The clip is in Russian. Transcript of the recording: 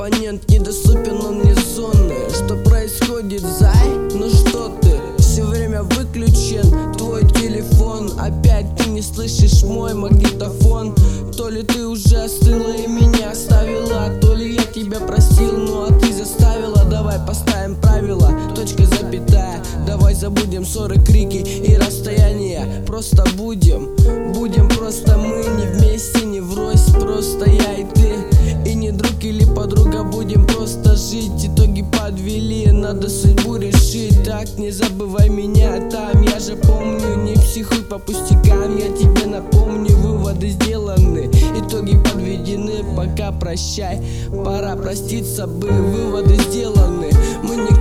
Абонент недоступен, он не сонный. Что происходит, зай? Ну что ты? Все время выключен твой телефон. Опять ты не слышишь мой магнитофон. То ли ты уже остыла и меня оставила, то ли я тебя простил, ну а ты заставила. Давай поставим правила, точка, запятая. Давай забудем ссоры, крики и расстояния. Просто будем просто мы. Не вместе, не врозь, просто я и ты. И не друг или подруга, будем просто жить. Итоги подвели, надо судьбу решить. Так, не забывай меня там, я же помню. Не психуй по пустякам, я тебе напомню. Выводы сделаны, итоги подведены. Пока прощай, пора проститься бы. Выводы сделаны, мы не